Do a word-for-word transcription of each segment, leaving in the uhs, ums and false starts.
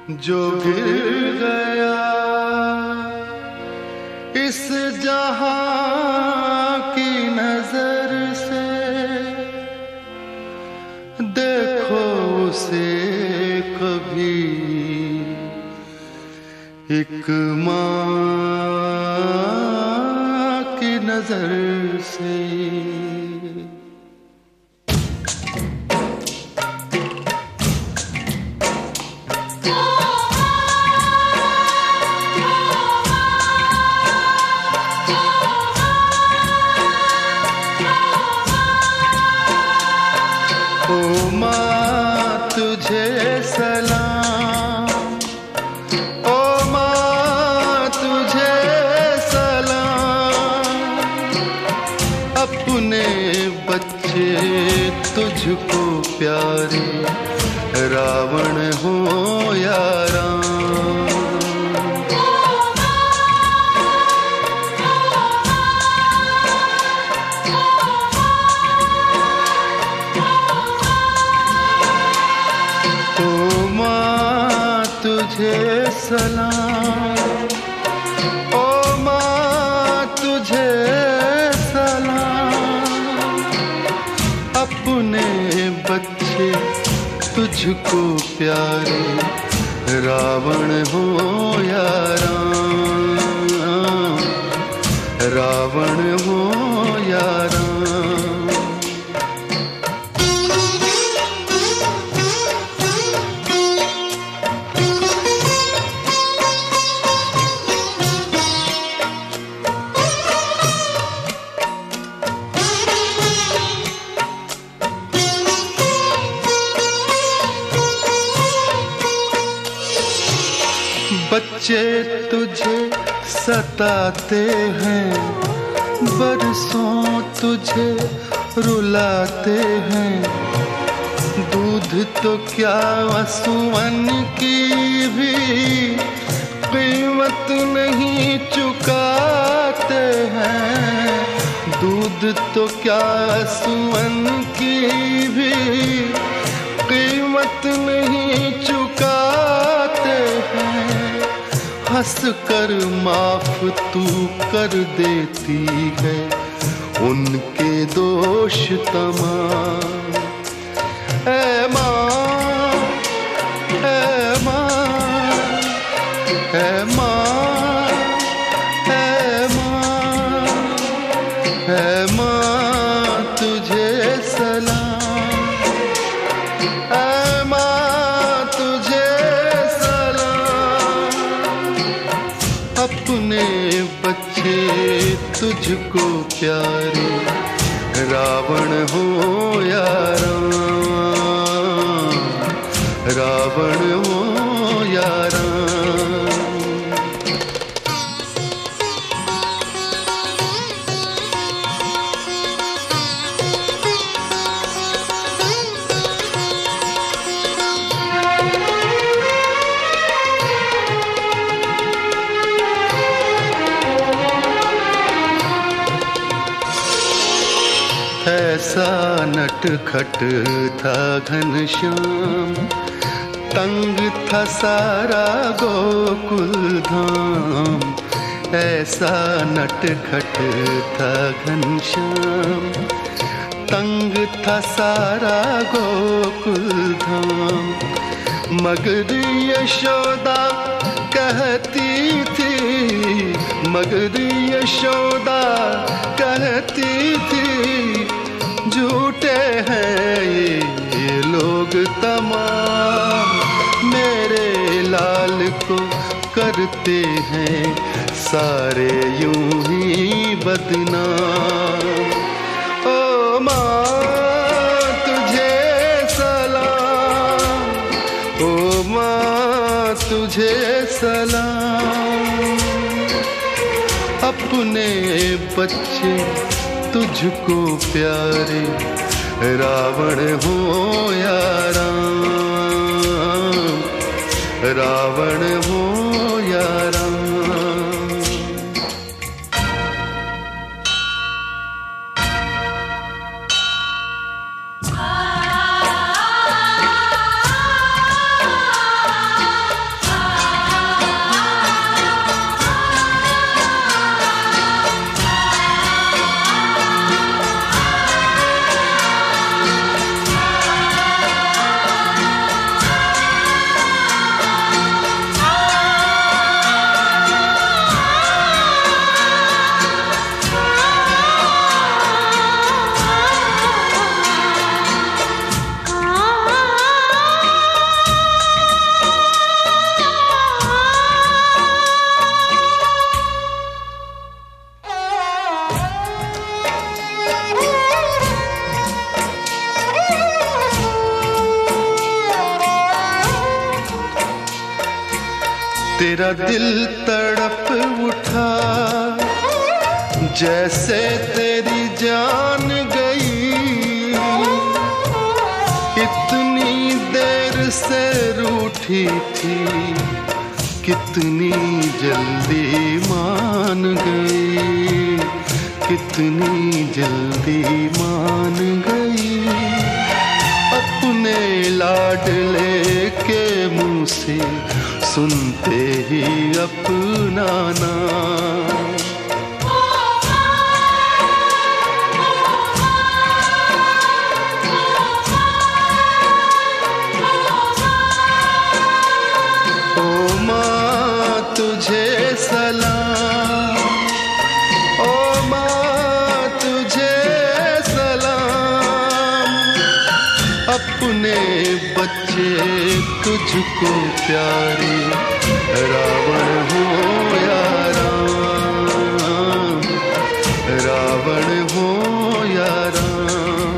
जो गिर गया इस जहां की नजर से, देखो उसे कभी एक मां की नजर से। ओ माँ तुझे सलाम, ओ माँ तुझे सलाम, अपने बच्चे तुझको प्यारे रावण हो या राम। तुझे सलाम, ओ माँ तुझे सलाम, अपने बच्चे तुझको प्यारे रावण हो या राम, रावण हो या राम। बच्चे तुझे सताते हैं, बरसों तुझे रुलाते हैं, दूध तो क्या आंसुओं की भी कीमत नहीं चुकाते हैं, दूध तो क्या आंसुओं की भी कीमत नहीं चुकाते हैं। हंस कर माफ तू कर देती है उनके दोष तमाम। ऐ माँ, ऐ माँ, ऐ माँ, ऐ माँ, ऐ माँ तुझे सलाम, ऐ माँ तुझे अपने बच्चे तुझको प्यारे रावण हो या राम, रावण हो या राम। ऐसा नटखट था घनश्याम, तंग था सारा गोकुल धाम। ऐसा नटखट था घनश्याम, तंग था सारा गोकुल धाम। मगर यशोदा कहती थी, मगर यशोदा कहती थी, झूठे हैं ये लोग तमाम, मेरे लाल को करते हैं सारे यूं ही बदनाम। ओ माँ तुझे सलाम, ओ माँ तुझे सलाम, अपने बच्चे तुझको प्यारे रावण हो या राम, रावण हो या राम। तेरा दिल तड़प उठा, जैसे तेरी जान गई। इतनी देर से रूठी थी, कितनी जल्दी मान गई, कितनी जल्दी मान गई। अपने लाडले के मुंह से सुनते ही अपना नाम। ओ माँ तुझे सलाम, ओ माँ तुझे सलाम। अपने बच्चे तुझको प्यारे, रावण हो या राम, रावण हो या राम।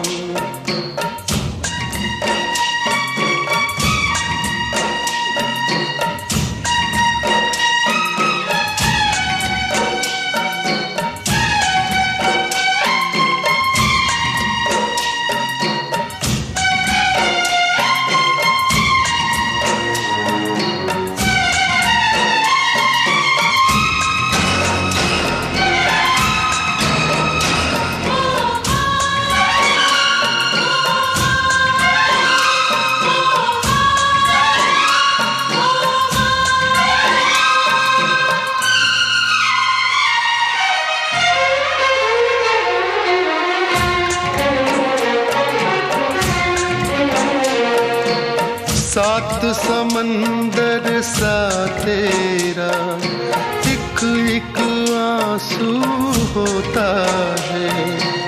सात समंदर सा तेरा एक एक आंसू होता है।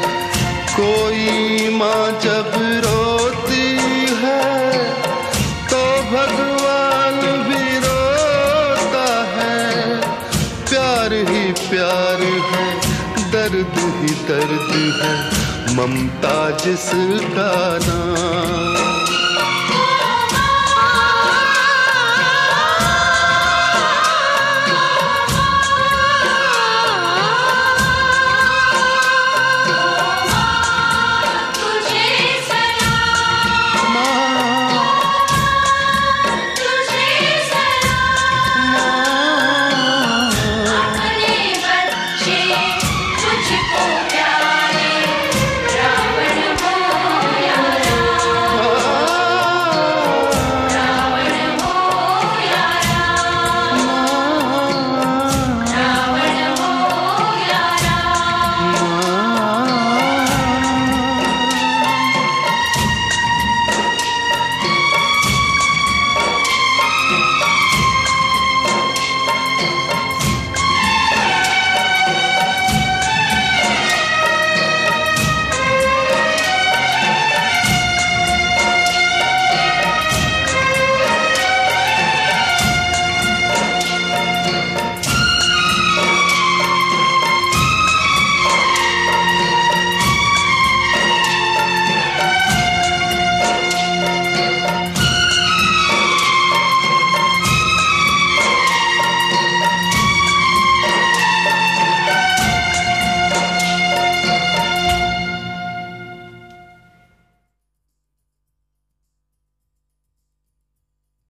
कोई माँ जब रोती है तो भगवान भी रोता है। प्यार ही प्यार है, दर्द ही दर्द है, ममता जिसका नाम।